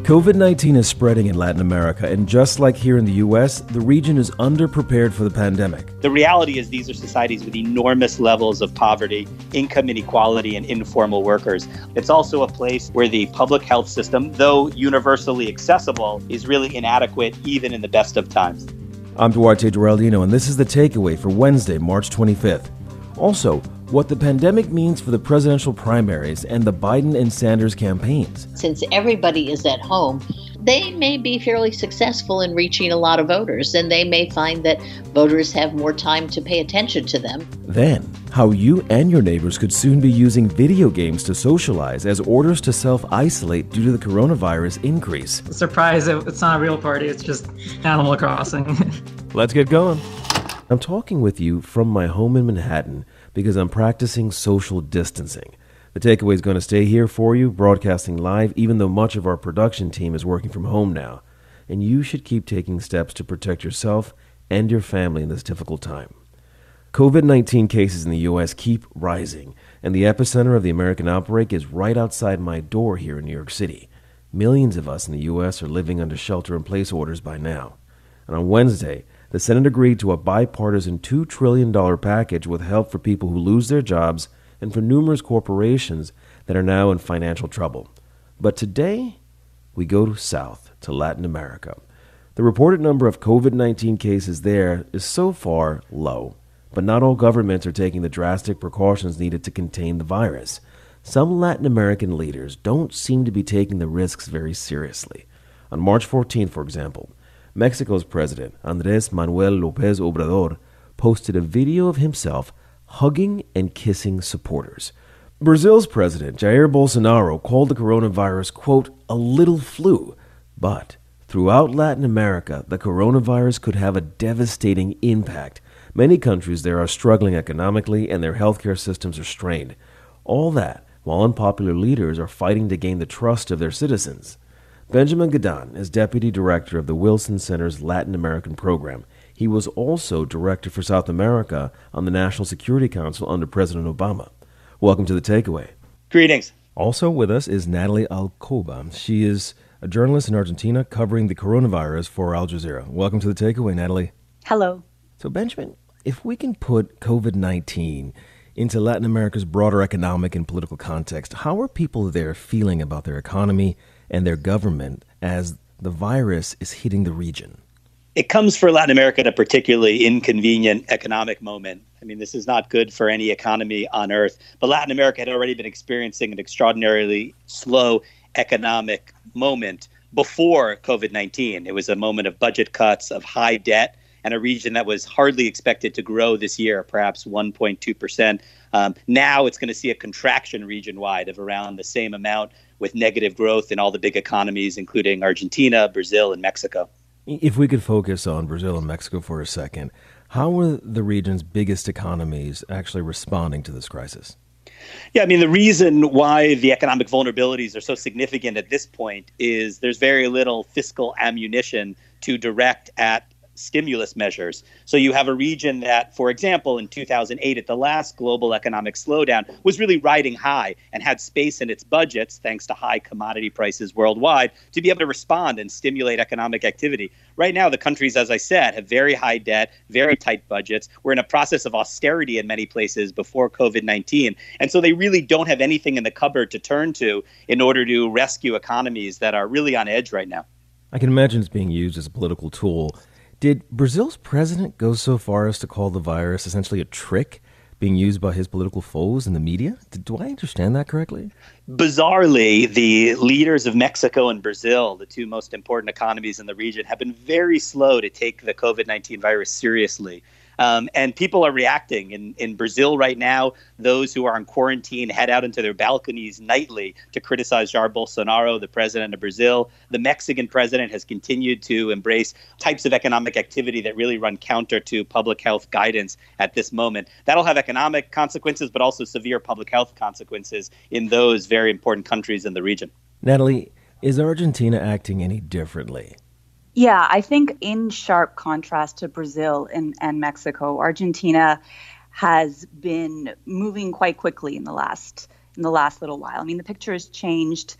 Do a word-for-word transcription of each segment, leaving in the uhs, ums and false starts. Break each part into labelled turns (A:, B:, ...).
A: COVID nineteen is spreading in Latin America, and just like here in the U S, the region is underprepared for the pandemic.
B: The reality is these are societies with enormous levels of poverty, income inequality, and informal workers. It's also a place where the public health system, though universally accessible, is really inadequate even in the best of times.
A: I'm Duarte Geraldino, and this is The Takeaway for Wednesday, March twenty-fifth. Also, what the pandemic means for the presidential primaries and the Biden and Sanders campaigns.
C: Since everybody is at home, they may be fairly successful in reaching a lot of voters, and they may find that voters have more time to pay attention to them.
A: Then, how you and your neighbors could soon be using video games to socialize as orders to self-isolate due to the coronavirus increase.
D: Surprise, it's not a real party, it's just Animal Crossing.
A: Let's get going. I'm talking with you from my home in Manhattan because I'm practicing social distancing. The Takeaway is going to stay here for you, broadcasting live, even though much of our production team is working from home now. And you should keep taking steps to protect yourself and your family in this difficult time. COVID nineteen cases in the U S keep rising, and the epicenter of the American outbreak is right outside my door here in New York City. Millions of us in the U S are living under shelter-in-place orders by now. And on Wednesday, the Senate agreed to a bipartisan two trillion dollars package with help for people who lose their jobs and for numerous corporations that are now in financial trouble. But today, we go south to Latin America. The reported number of COVID nineteen cases there is so far low, but not all governments are taking the drastic precautions needed to contain the virus. Some Latin American leaders don't seem to be taking the risks very seriously. On March fourteenth, for example, Mexico's president, Andrés Manuel López Obrador, posted a video of himself hugging and kissing supporters. Brazil's president, Jair Bolsonaro, called the coronavirus, quote, a little flu. But throughout Latin America, the coronavirus could have a devastating impact. Many countries there are struggling economically and their healthcare systems are strained. All that while unpopular leaders are fighting to gain the trust of their citizens. Benjamin Gadan is deputy director of the Wilson Center's Latin American program. He was also director for South America on the National Security Council under President Obama. Welcome to The Takeaway.
B: Greetings.
A: Also with us is Natalie Alcoba. She is a journalist in Argentina covering the coronavirus for Al Jazeera. Welcome to The Takeaway, Natalie.
E: Hello.
A: So, Benjamin, if we can put COVID nineteen into Latin America's broader economic and political context, how are people there feeling about their economy and their government as the virus is hitting the region?
B: It comes for Latin America at a particularly inconvenient economic moment. I mean, this is not good for any economy on earth, but Latin America had already been experiencing an extraordinarily slow economic moment before COVID nineteen. It was a moment of budget cuts, of high debt, and a region that was hardly expected to grow this year, perhaps one point two percent. Um, now it's going to see a contraction region-wide of around the same amount, with negative growth in all the big economies, including Argentina, Brazil, and Mexico.
A: If we could focus on Brazil and Mexico for a second, how are the region's biggest economies actually responding to this crisis?
B: Yeah, I mean, the reason why the economic vulnerabilities are so significant at this point is there's very little fiscal ammunition to direct at stimulus measures. So you have a region that, for example, in two thousand eight, at the last global economic slowdown, was really riding high and had space in its budgets, thanks to high commodity prices worldwide, to be able to respond and stimulate economic activity. Right now, the countries, as I said, have very high debt, very tight budgets. We're in a process of austerity in many places before COVID nineteen. And so they really don't have anything in the cupboard to turn to in order to rescue economies that are really on edge right now.
A: I can imagine it's being used as a political tool. Did Brazil's president go so far as to call the virus essentially a trick being used by his political foes in the media? Did, do I understand that correctly?
B: Bizarrely, the leaders of Mexico and Brazil, the two most important economies in the region, have been very slow to take the COVID nineteen virus seriously. Um, and people are reacting. In, in Brazil right now, those who are on quarantine head out into their balconies nightly to criticize Jair Bolsonaro, the president of Brazil. The Mexican president has continued to embrace types of economic activity that really run counter to public health guidance at this moment. That'll have economic consequences, but also severe public health consequences in those very important countries in the region.
A: Natalie, is Argentina acting any differently?
E: Yeah, I think in sharp contrast to Brazil and, and Mexico, Argentina has been moving quite quickly in the last in the last little while. I mean, the picture has changed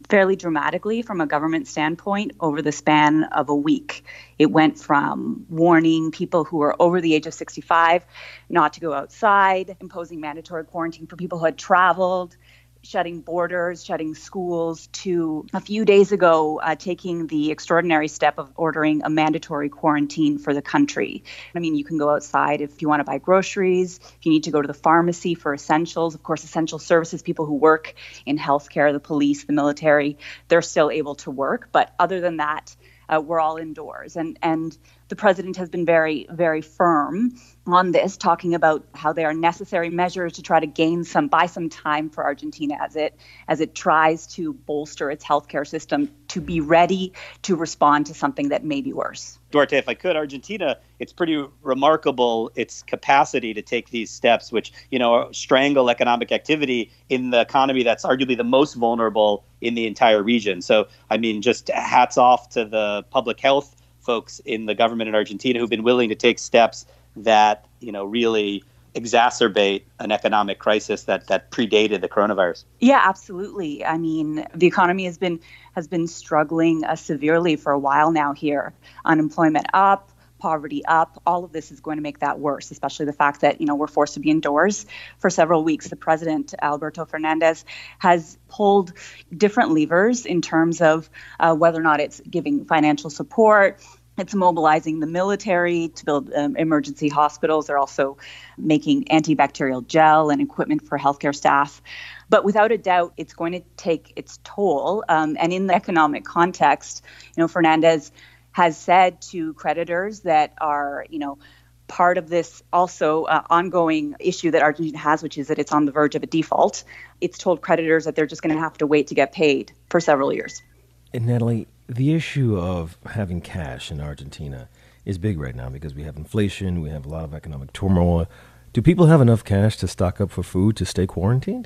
E: fairly dramatically from a government standpoint over the span of a week. It went from warning people who were over the age of sixty-five not to go outside, imposing mandatory quarantine for people who had traveled, shutting borders, shutting schools, to a few days ago uh, taking the extraordinary step of ordering a mandatory quarantine for the country. I mean, you can go outside if you want to buy groceries, if you need to go to the pharmacy for essentials. Of course, essential services, people who work in healthcare, the police, the military, they're still able to work. But other than that, uh, we're all indoors. And, and the president has been very, very firm on this, talking about how they are necessary measures to try to gain some, buy some time for Argentina as it as it tries to bolster its healthcare system to be ready to respond to something that may be worse.
B: Duarte, if I could, Argentina, it's pretty remarkable its capacity to take these steps, which, you know, strangle economic activity in the economy that's arguably the most vulnerable in the entire region. So, I mean, just hats off to the public health folks in the government in Argentina who've been willing to take steps that, you know, really exacerbate an economic crisis that that predated the coronavirus.
E: Yeah, absolutely. I mean, the economy has been has been struggling uh, severely for a while now here. Unemployment up, poverty up. All of this is going to make that worse, especially the fact that, you know, we're forced to be indoors for several weeks. The president, Alberto Fernandez, has pulled different levers in terms of uh, whether or not it's giving financial support. It's mobilizing the military to build um, emergency hospitals. They're also making antibacterial gel and equipment for healthcare staff. But without a doubt, it's going to take its toll. Um, and in the economic context, you know, Fernandez has said to creditors that are, you know, part of this also uh, ongoing issue that Argentina has, which is that it's on the verge of a default. It's told creditors that they're just going to have to wait to get paid for several years.
A: And Natalie, the issue of having cash in Argentina is big right now because we have inflation, we have a lot of economic turmoil. Do people have enough cash to stock up for food to stay quarantined?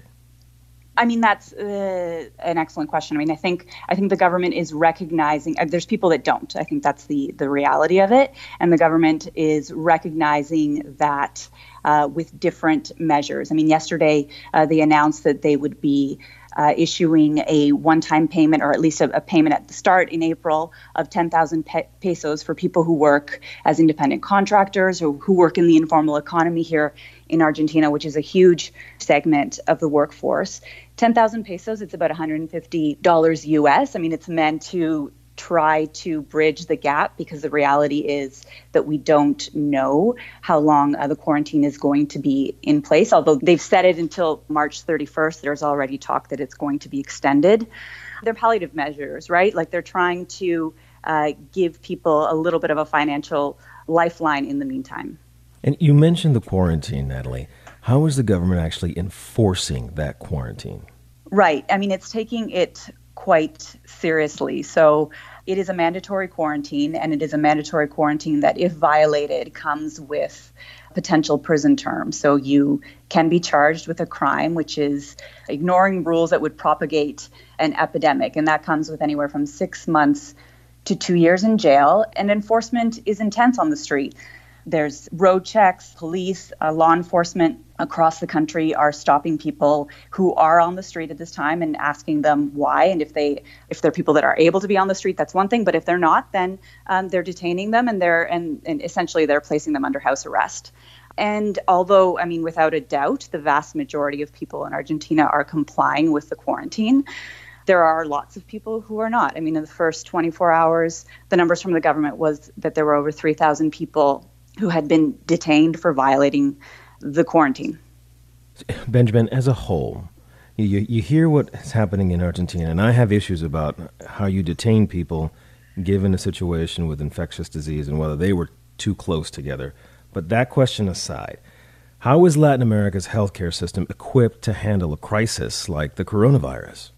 E: I mean, that's uh, an excellent question. I mean, I think I think the government is recognizing, uh, there's people that don't. I think that's the, the reality of it. And the government is recognizing that uh, with different measures. I mean, yesterday uh, they announced that they would be Uh, issuing a one-time payment, or at least a, a payment at the start in April of ten thousand pe- pesos for people who work as independent contractors or who work in the informal economy here in Argentina, which is a huge segment of the workforce. ten thousand pesos, it's about one hundred fifty dollars U S. I mean, it's meant to try to bridge the gap because the reality is that we don't know how long uh, the quarantine is going to be in place. Although they've set it until March thirty-first, there's already talk that it's going to be extended. They're palliative measures, right? Like they're trying to uh, give people a little bit of a financial lifeline in the meantime.
A: And you mentioned the quarantine, Natalie. How is the government actually enforcing that quarantine?
E: Right. I mean, it's taking it quite seriously. So it is a mandatory quarantine, and it is a mandatory quarantine that, if violated, comes with potential prison term. So you can be charged with a crime, which is ignoring rules that would propagate an epidemic. And that comes with anywhere from six months to two years in jail. And enforcement is intense on the street. There's road checks, police, uh, law enforcement across the country are stopping people who are on the street at this time and asking them why. And if they, if they're people that are able to be on the street, that's one thing. But if they're not, then um, they're detaining them and they're and, and essentially they're placing them under house arrest. And although, I mean, without a doubt, the vast majority of people in Argentina are complying with the quarantine, there are lots of people who are not. I mean, in the first twenty-four hours, the numbers from the government was that there were over three thousand people who had been detained for violating the quarantine.
A: Benjamin, as a whole, you, you hear what's happening in Argentina, and I have issues about how you detain people given a situation with infectious disease and whether they were too close together. But that question aside, how is Latin America's healthcare system equipped to handle a crisis like the coronavirus?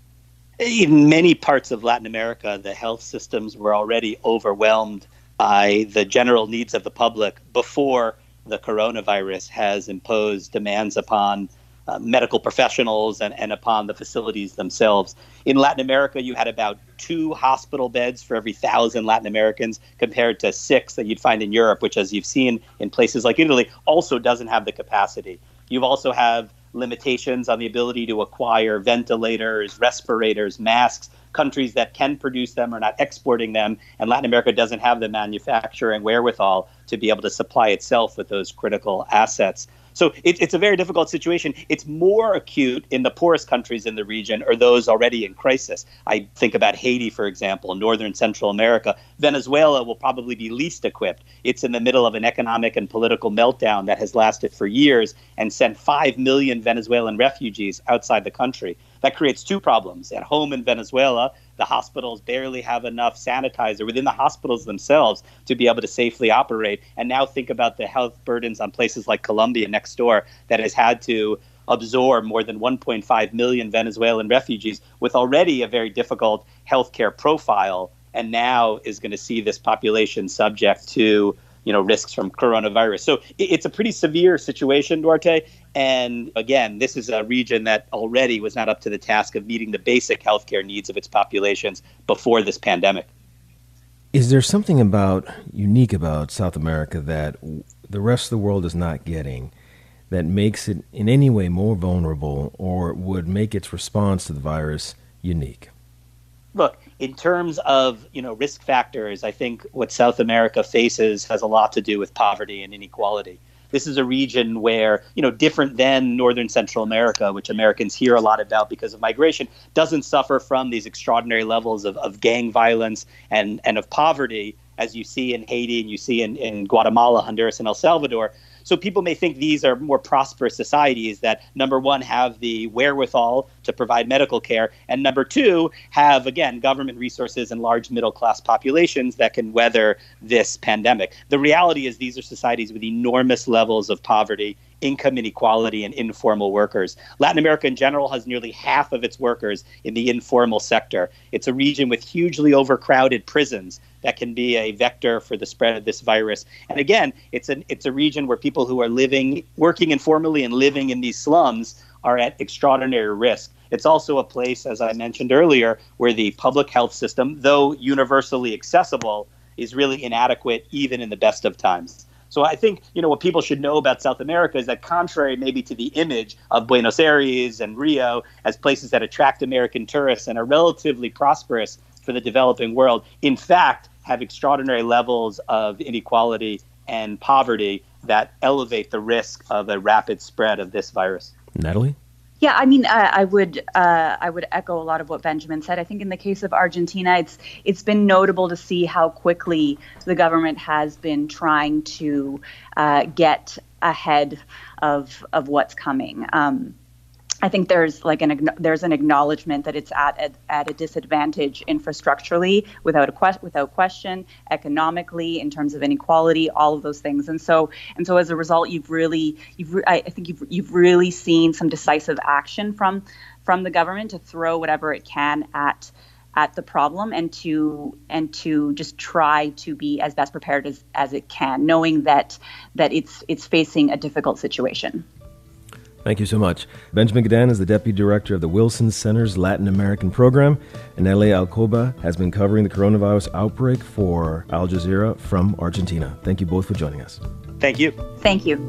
B: In many parts of Latin America, the health systems were already overwhelmed by the general needs of the public before the coronavirus has imposed demands upon uh, medical professionals and, and upon the facilities themselves. In Latin America, you had about two hospital beds for every thousand Latin Americans compared to six that you'd find in Europe, which, as you've seen in places like Italy, also doesn't have the capacity. You also have limitations on the ability to acquire ventilators, respirators, masks. Countries that can produce them are not exporting them, and Latin America doesn't have the manufacturing wherewithal to be able to supply itself with those critical assets. So it, it's a very difficult situation. It's more acute in the poorest countries in the region or those already in crisis. I think about Haiti, for example, northern Central America. Venezuela will probably be least equipped. It's in the middle of an economic and political meltdown that has lasted for years and sent five million Venezuelan refugees outside the country. That creates two problems. At home in Venezuela, the hospitals barely have enough sanitizer within the hospitals themselves to be able to safely operate. And now think about the health burdens on places like Colombia next door that has had to absorb more than one point five million Venezuelan refugees with already a very difficult healthcare profile, and now is going to see this population subject to you know, risks from coronavirus. So it's a pretty severe situation, Duarte. And again, this is a region that already was not up to the task of meeting the basic healthcare needs of its populations before this pandemic.
A: Is there something about unique about South America that the rest of the world is not getting that makes it in any way more vulnerable or would make its response to the virus unique?
B: Look, in terms of, you know, risk factors, I think what South America faces has a lot to do with poverty and inequality. This is a region where, you know, different than Northern Central America, which Americans hear a lot about because of migration, doesn't suffer from these extraordinary levels of, of gang violence and, and of poverty, as you see in Haiti and you see in, in Guatemala, Honduras, and El Salvador. So people may think these are more prosperous societies that, number one, have the wherewithal to provide medical care, and number two, have, again, government resources and large middle-class populations that can weather this pandemic. The reality is these are societies with enormous levels of poverty, income inequality, and informal workers. Latin America in general has nearly half of its workers in the informal sector. It's a region with hugely overcrowded prisons that can be a vector for the spread of this virus. And again, it's an it's a region where people who are living, working informally and living in these slums are at extraordinary risk. It's also a place, as I mentioned earlier, where the public health system, though universally accessible, is really inadequate even in the best of times. So I think, you know, what people should know about South America is that contrary maybe to the image of Buenos Aires and Rio as places that attract American tourists and are relatively prosperous for the developing world, in fact, have extraordinary levels of inequality and poverty that elevate the risk of a rapid spread of this virus.
A: Natalie?
E: Yeah, I mean, I, I would uh, I would echo a lot of what Benjamin said. I think in the case of Argentina, it's it's been notable to see how quickly the government has been trying to uh, get ahead of of what's coming. Um, I think there's like an there's an acknowledgement that it's at a, at a disadvantage infrastructurally, without a que- without question, economically, in terms of inequality, all of those things, and so and so as a result, you've really you've re- I think you've you've really seen some decisive action from from the government to throw whatever it can at at the problem and to and to just try to be as best prepared as, as it can, knowing that that it's it's facing a difficult situation.
A: Thank you so much. Benjamin Gadan is the Deputy Director of the Wilson Center's Latin American Program, and Natalie Alcoba has been covering the coronavirus outbreak for Al Jazeera from Argentina. Thank you both for joining us.
B: Thank you.
E: Thank you.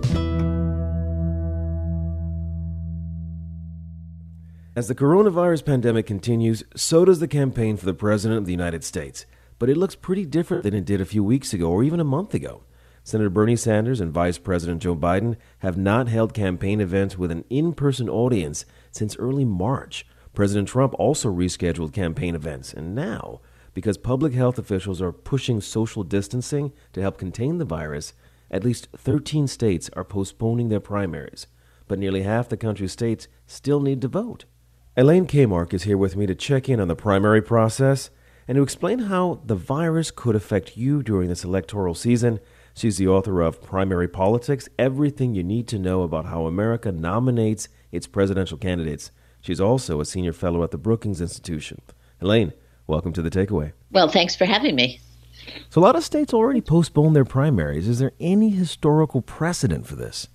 A: As the coronavirus pandemic continues, so does the campaign for the President of the United States. But it looks pretty different than it did a few weeks ago or even a month ago. Senator Bernie Sanders and Vice President Joe Biden have not held campaign events with an in-person audience since early March. President Trump also rescheduled campaign events. And now, because public health officials are pushing social distancing to help contain the virus, at least thirteen states are postponing their primaries. But nearly half the country's states still need to vote. Elaine Kamarck is here with me to check in on the primary process and to explain how the virus could affect you during this electoral season. She's the author of Primary Politics, Everything You Need to Know About How America Nominates Its Presidential Candidates. She's also a senior fellow at the Brookings Institution. Elaine, welcome to The Takeaway.
C: Well, thanks for having me.
A: So a lot of states already postponed their primaries. Is there any historical precedent for this?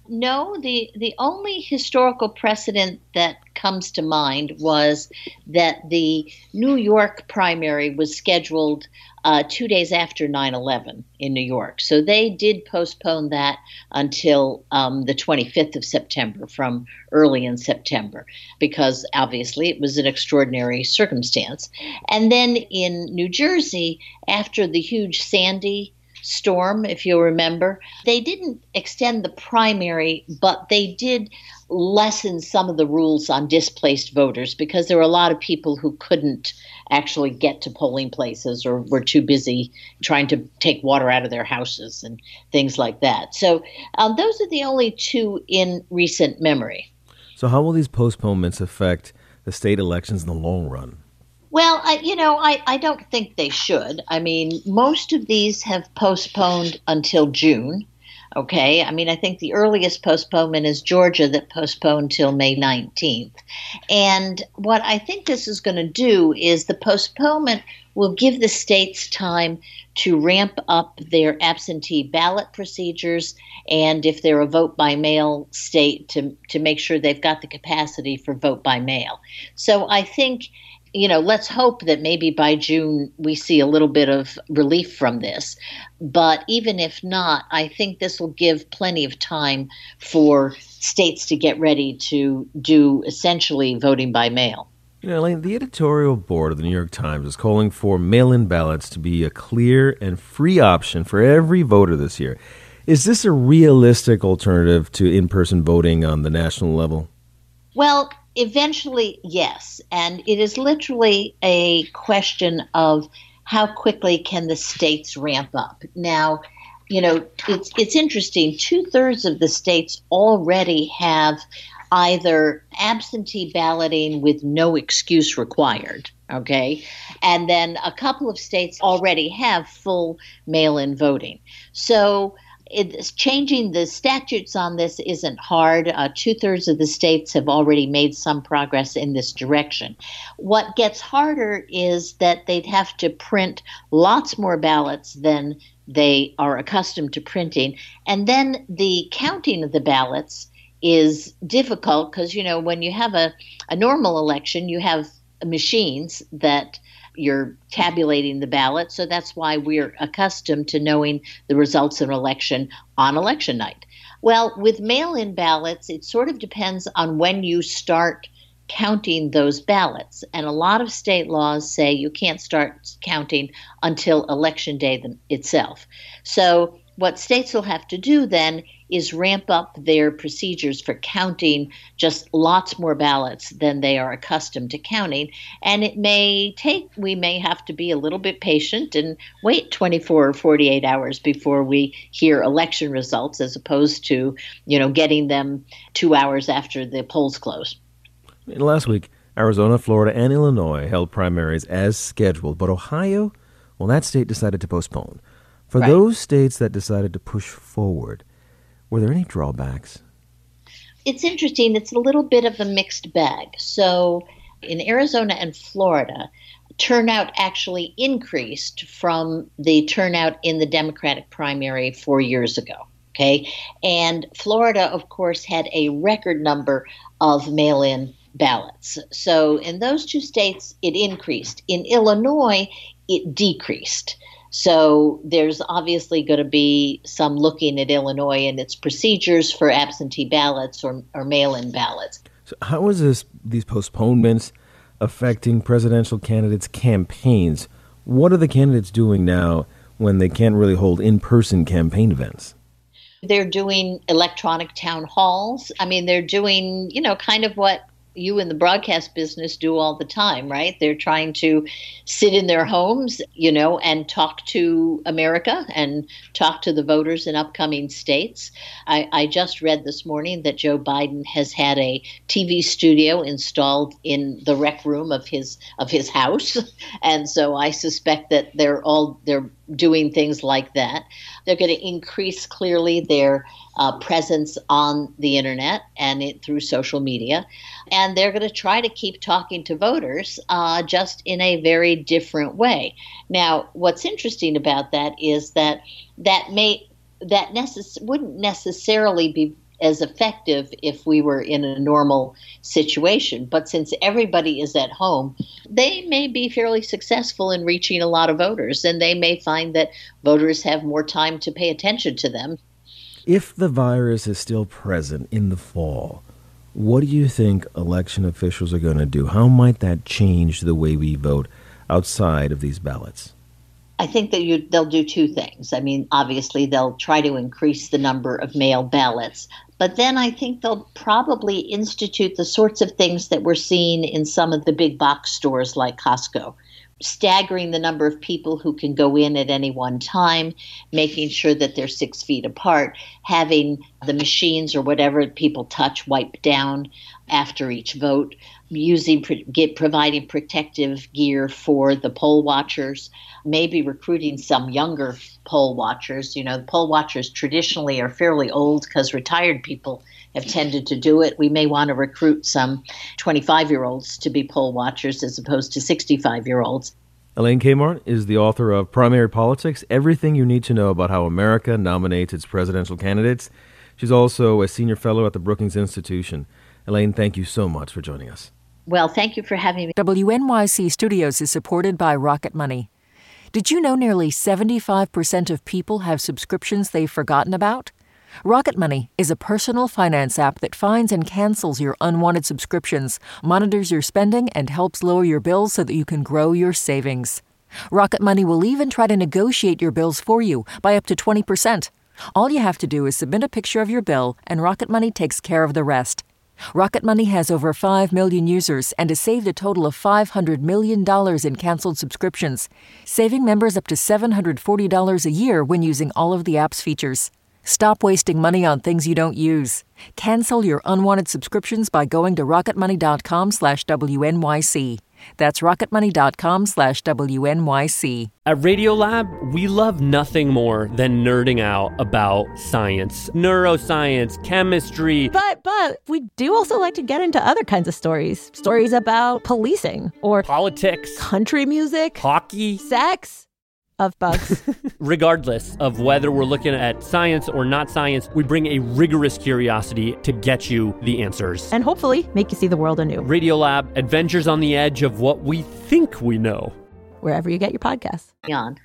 C: No, the, the only historical precedent that comes to mind was that the New York primary was scheduled uh, two days after nine eleven in New York. So they did postpone that until um, the twenty-fifth of September, from early in September, because obviously it was an extraordinary circumstance. And then in New Jersey, after the huge Sandy storm, if you'll remember, they didn't extend the primary, but they did lessen some of the rules on displaced voters, because there were a lot of people who couldn't actually get to polling places or were too busy trying to take water out of their houses and things like that. So um, those are the only two in recent memory.
A: So how will these postponements affect the state elections in the long run?
C: Well, I, you know, I, I don't think they should. I mean, most of these have postponed until June. Okay. I mean, I think the earliest postponement is Georgia, that postponed till May nineteenth. And what I think this is going to do is the postponement will give the states time to ramp up their absentee ballot procedures, and if they're a vote by mail state, to, to make sure they've got the capacity for vote by mail. So I think, you know, let's hope that maybe by June we see a little bit of relief from this. But even if not, I think this will give plenty of time for states to get ready to do essentially voting by mail.
A: You know, Elaine, the editorial board of the New York Times is calling for mail-in ballots to be a clear and free option for every voter this year. Is this a realistic alternative to in-person voting on the national level?
C: Well, eventually, yes. And it is literally a question of how quickly can the states ramp up. Now, you know, it's it's interesting. Two-thirds of the states already have either absentee balloting with no excuse required, okay? And then a couple of states already have full mail-in voting. So it's changing the statutes on this isn't hard. Uh, two-thirds of the states have already made some progress in this direction. What gets harder is that they'd have to print lots more ballots than they are accustomed to printing. And then the counting of the ballots is difficult because, you know, when you have a, a normal election, you have machines that you're tabulating the ballot. So that's why we're accustomed to knowing the results of an election on election night. Well, with mail-in ballots, it sort of depends on when you start counting those ballots. And a lot of state laws say you can't start counting until election day them- itself. So what states will have to do then is ramp up their procedures for counting just lots more ballots than they are accustomed to counting. And it may take, we may have to be a little bit patient and wait twenty-four or forty-eight hours before we hear election results, as opposed to, you know, getting them two hours after the polls close.
A: Last week, Arizona, Florida, and Illinois held primaries as scheduled, but Ohio, well, that state decided to postpone. For
C: Right.
A: those states that decided to push forward, were there any drawbacks?
C: It's interesting. It's a little bit of a mixed bag. So in Arizona and Florida, turnout actually increased from the turnout in the Democratic primary four years ago. Okay. And Florida, of course, had a record number of mail-in ballots. So in those two states, it increased. In Illinois, it decreased. So there's obviously going to be some looking at Illinois and its procedures for absentee ballots or, or mail-in ballots.
A: So how is this these postponements affecting presidential candidates' campaigns? What are the candidates doing now when they can't really hold in-person campaign events?
C: They're doing electronic town halls. I mean, they're doing, you know, kind of what you in the broadcast business do all the time, right? They're trying to sit in their homes, you know, and talk to America and talk to the voters in upcoming states. I, I just read this morning that Joe Biden has had a T V studio installed in the rec room of his of his house, and so I suspect that they're all they're doing things like that. They're going to increase clearly their uh, presence on the internet and it through social media. And they're going to try to keep talking to voters uh, just in a very different way. Now, what's interesting about that is that that may that necess- wouldn't necessarily be as effective if we were in a normal situation. But since everybody is at home, they may be fairly successful in reaching a lot of voters, and they may find that voters have more time to pay attention to them.
A: If the virus is still present in the fall, what do you think election officials are going to do? How might that change the way we vote outside of these ballots?
C: I think that you, they'll do two things. I mean, obviously, they'll try to increase the number of mail ballots. But then I think they'll probably institute the sorts of things that we're seeing in some of the big box stores like Costco, staggering the number of people who can go in at any one time, making sure that they're six feet apart, having the machines or whatever people touch wiped down after each vote, using get providing protective gear for the poll watchers, maybe recruiting some younger poll watchers. You know, the poll watchers traditionally are fairly old because retired people have tended to do it. We may want to recruit some twenty-five-year-olds to be poll watchers as opposed to sixty-five-year-olds.
A: Elaine Kamardt is the author of Primary Politics, Everything You Need to Know About How America Nominates Its Presidential Candidates. She's also a senior fellow at the Brookings Institution. Elaine, thank you so much for joining us.
C: Well, thank you for having me.
F: W N Y C Studios is supported by Rocket Money. Did you know nearly seventy-five percent of people have subscriptions they've forgotten about? Rocket Money is a personal finance app that finds and cancels your unwanted subscriptions, monitors your spending, and helps lower your bills so that you can grow your savings. Rocket Money will even try to negotiate your bills for you by up to twenty percent. All you have to do is submit a picture of your bill, and Rocket Money takes care of the rest. Rocket Money has over five million users and has saved a total of five hundred million dollars in canceled subscriptions, saving members up to seven hundred forty dollars a year when using all of the app's features. Stop wasting money on things you don't use. Cancel your unwanted subscriptions by going to rocketmoney.com slash WNYC. That's rocketmoney.com slash WNYC.
G: At Radiolab, we love nothing more than nerding out about science, neuroscience, chemistry.
H: But, but, we do also like to get into other kinds of stories. Stories about policing or
G: politics,
H: country music,
G: hockey,
H: sex. Of bugs.
G: Regardless of whether we're looking at science or not science, we bring a rigorous curiosity to get you the answers.
H: And hopefully make you see the world anew.
G: Radiolab, adventures on the edge of what we think we know.
H: Wherever you get your podcasts.
C: Jan.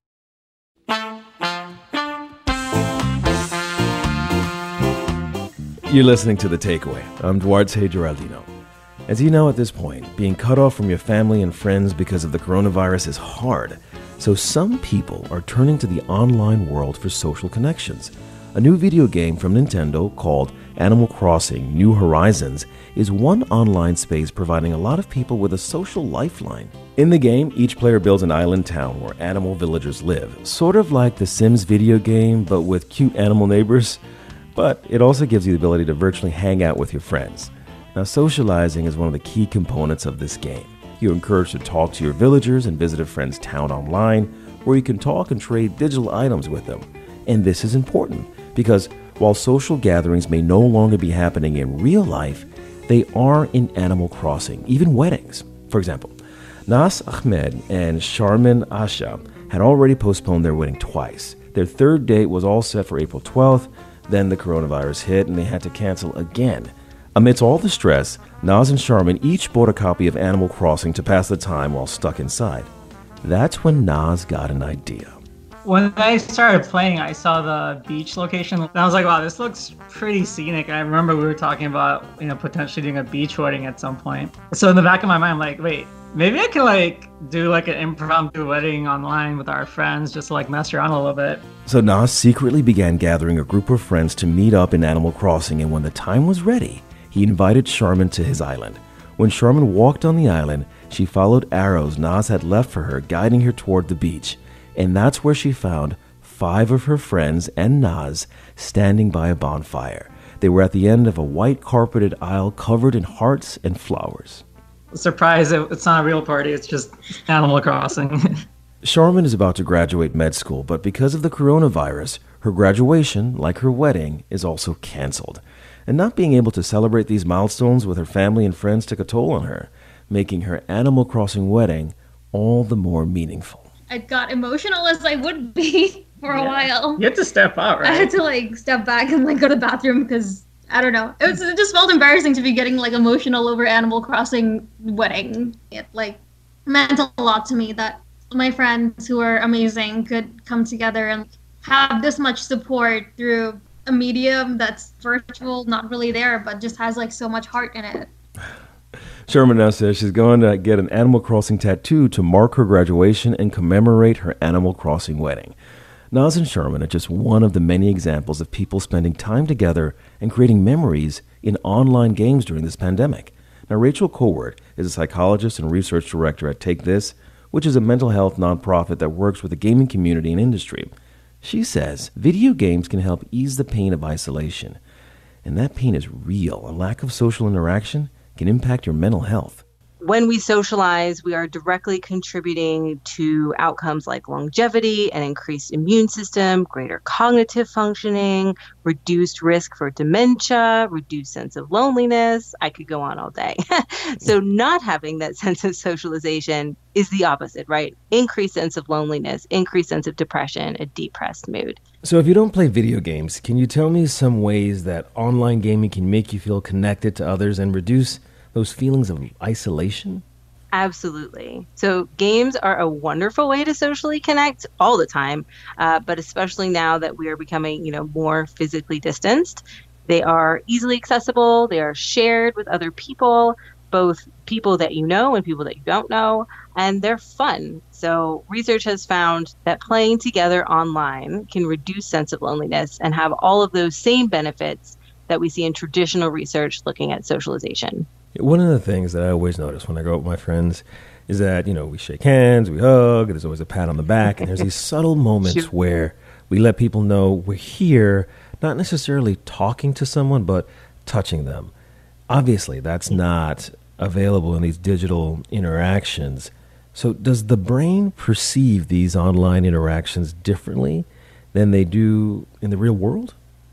A: You're listening to The Takeaway. I'm Duarte Geraldino. As you know at this point, being cut off from your family and friends because of the coronavirus is hard. So some people are turning to the online world for social connections. A new video game from Nintendo called Animal Crossing: New Horizons is one online space providing a lot of people with a social lifeline. In the game, each player builds an island town where animal villagers live, sort of like the Sims video game, but with cute animal neighbors. But it also gives you the ability to virtually hang out with your friends. Now, socializing is one of the key components of this game. You're encouraged to talk to your villagers and visit a friend's town online, where you can talk and trade digital items with them. And this is important, because while social gatherings may no longer be happening in real life, they are in Animal Crossing, even weddings. For example, Naz Ahmed and Sharmin Asha had already postponed their wedding twice. Their third date was all set for April twelfth, then the coronavirus hit and they had to cancel again. Amidst all the stress, Naz and Sharmin each bought a copy of Animal Crossing to pass the time while stuck inside. That's when Naz got an idea.
D: When I started playing, I saw the beach location, and I was like, wow, this looks pretty scenic. I remember we were talking about, you know, potentially doing a beach wedding at some point. So in the back of my mind, I'm like, wait, maybe I can like do like an impromptu wedding online with our friends, just to like mess around a little bit.
A: So Naz secretly began gathering a group of friends to meet up in Animal Crossing, and when the time was ready, he invited Sharmin to his island. When Sharmin walked on the island, she followed arrows Naz had left for her, guiding her toward the beach. And that's where she found five of her friends and Naz standing by a bonfire. They were at the end of a white carpeted aisle covered in hearts and flowers.
D: Surprise, it's not a real party, it's just Animal Crossing.
A: Sharmin is about to graduate med school, but because of the coronavirus, her graduation, like her wedding, is also canceled. And not being able to celebrate these milestones with her family and friends took a toll on her, making her Animal Crossing wedding all the more meaningful.
I: I got emotional as I would be for a
D: yeah.
I: while.
D: You had to step out, right?
I: I had to like step back and like go to the bathroom because I don't know. It, was, it just felt embarrassing to be getting like emotional over Animal Crossing wedding. It like meant a lot to me that my friends who are amazing could come together and have this much support through a medium that's virtual, not really there, but just has like so much heart in it.
A: Sherman now says she's going to get an Animal Crossing tattoo to mark her graduation and commemorate her Animal Crossing wedding. Naz and Sherman are just one of the many examples of people spending time together and creating memories in online games during this pandemic. Now, Rachel Coward is a psychologist and research director at Take This, which is a mental health nonprofit that works with the gaming community and industry. She says video games can help ease the pain of isolation. And that pain is real. A lack of social interaction can impact your mental health.
J: When we socialize, we are directly contributing to outcomes like longevity, an increased immune system, greater cognitive functioning, reduced risk for dementia, reduced sense of loneliness. I could go on all day. So not having that sense of socialization is the opposite, right? Increased sense of loneliness, increased sense of depression, a depressed mood.
A: So if you don't play video games, can you tell me some ways that online gaming can make you feel connected to others and reduce those feelings of isolation?
J: Absolutely. So games are a wonderful way to socially connect all the time, uh, but especially now that we are becoming, you know, more physically distanced. They are easily accessible. They are shared with other people, both people that you know and people that you don't know, and they're fun. So research has found that playing together online can reduce sense of loneliness and have all of those same benefits that we see in traditional research looking at socialization.
A: One of the things that I always notice when I go out with my friends is that, you know, we shake hands, we hug, there's always a pat on the back, and there's these subtle moments sure. where we let people know we're here, not necessarily talking to someone, but touching them. Obviously, that's not available in these digital interactions. So does the brain perceive these online interactions differently than they do in the real world?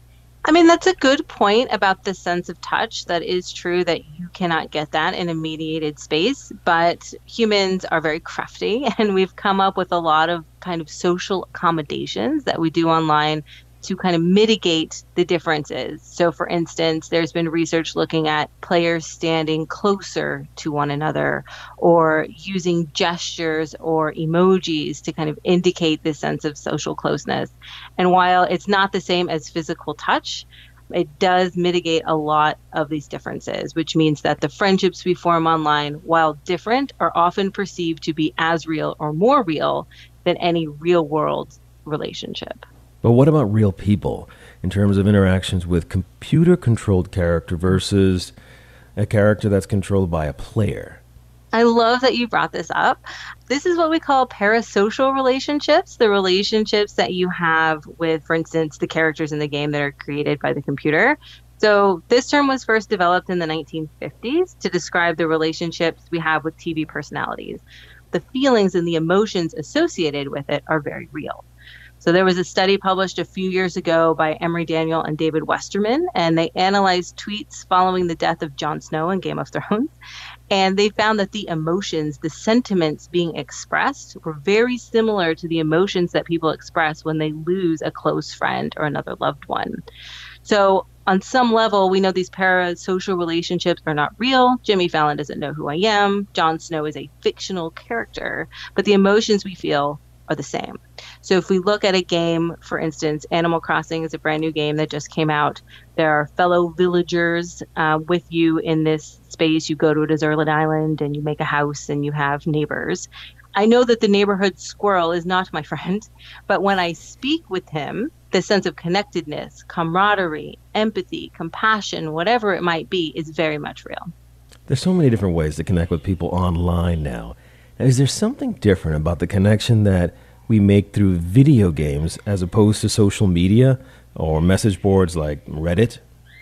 J: I mean, that's a good point about the sense of touch. That is true that you cannot get that in a mediated space, but humans are very crafty, and we've come up with a lot of kind of social accommodations that we do online to kind of mitigate the differences. So for instance, there's been research looking at players standing closer to one another or using gestures or emojis to kind of indicate this sense of social closeness. And while it's not the same as physical touch, it does mitigate a lot of these differences, which means that the friendships we form online, while different, are often perceived to be as real or more real than any real world relationship.
A: But what about real people in terms of interactions with computer-controlled character versus a character that's controlled by a player?
J: I love that you brought this up. This is what we call parasocial relationships, the relationships that you have with, for instance, the characters in the game that are created by the computer. So this term was first developed in the nineteen fifties to describe the relationships we have with T V personalities. The feelings and the emotions associated with it are very real. So there was a study published a few years ago by Emory Daniel and David Westerman, and they analyzed tweets following the death of Jon Snow in Game of Thrones. And they found that the emotions, the sentiments being expressed were very similar to the emotions that people express when they lose a close friend or another loved one. So on some level, we know these parasocial relationships are not real. Jimmy Fallon doesn't know who I am. Jon Snow is a fictional character, but the emotions we feel are the same. So if we look at a game, for instance, Animal Crossing is a brand new game that just came out. There are fellow villagers uh, with you in this space. You go to a deserted island and you make a house and you have neighbors. I know that the neighborhood squirrel is not my friend, but when I speak with him, the sense of connectedness, camaraderie, empathy, compassion, whatever it might be, is very much real.
A: There's so many different ways to connect with people online now. Now, is there something different about the connection that we make through video games as opposed to social media or message boards like Reddit?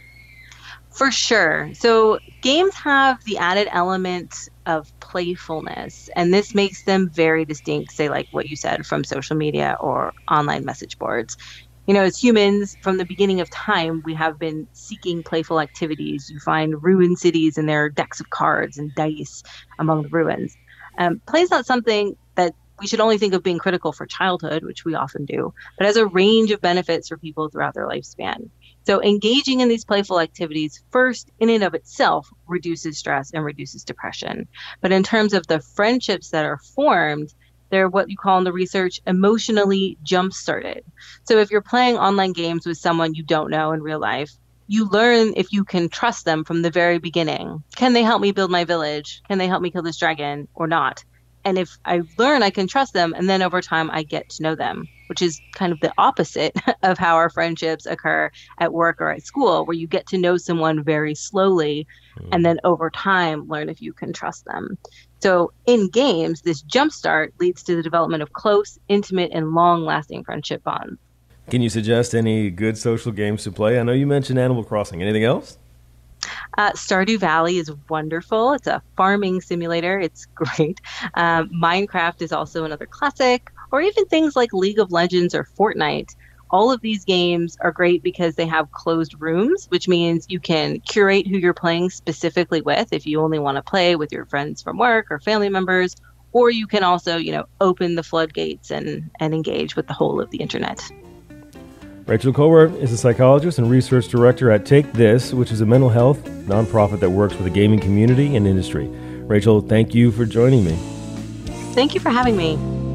J: For sure. So games have the added element of playfulness, and this makes them very distinct, say like what you said, from social media or online message boards. You know, as humans, from the beginning of time, we have been seeking playful activities. You find ruined cities and there are decks of cards and dice among the ruins. Um, play is not something that we should only think of being critical for childhood, which we often do, but has a range of benefits for people throughout their lifespan. So engaging in these playful activities first, in and of itself, reduces stress and reduces depression. But in terms of the friendships that are formed, they're what you call in the research emotionally jump-started. So if you're playing online games with someone you don't know in real life, you learn if you can trust them from the very beginning. Can they help me build my village? Can they help me kill this dragon or not? And if I learn I can trust them, and then over time I get to know them, which is kind of the opposite of how our friendships occur at work or at school, where you get to know someone very slowly mm. and then over time learn if you can trust them. So in games, this jumpstart leads to the development of close, intimate, and long-lasting friendship bonds.
A: Can you suggest any good social games to play? I know you mentioned Animal Crossing. Anything else?
J: Uh, Stardew Valley is wonderful. It's a farming simulator. It's great. Um, Minecraft is also another classic, or even things like League of Legends or Fortnite. All of these games are great because they have closed rooms, which means you can curate who you're playing specifically with if you only want to play with your friends from work or family members, or you can also, you know, open the floodgates and, and engage with the whole of the internet.
A: Rachel Kohler is a psychologist and research director at Take This, which is a mental health nonprofit that works with the gaming community and industry. Rachel, thank you for joining me.
J: Thank you for having me.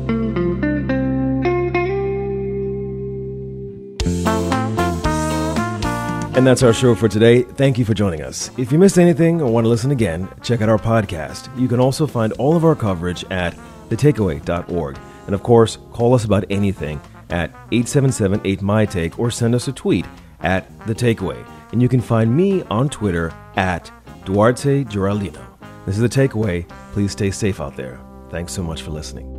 A: And that's our show for today. Thank you for joining us. If you missed anything or want to listen again, check out our podcast. You can also find all of our coverage at the takeaway dot org. And of course, call us about anything at eight seven seven eight M Y Take or send us a tweet at The Takeaway. And you can find me on Twitter at Duarte Geraldino. This is The Takeaway. Please stay safe out there. Thanks so much for listening.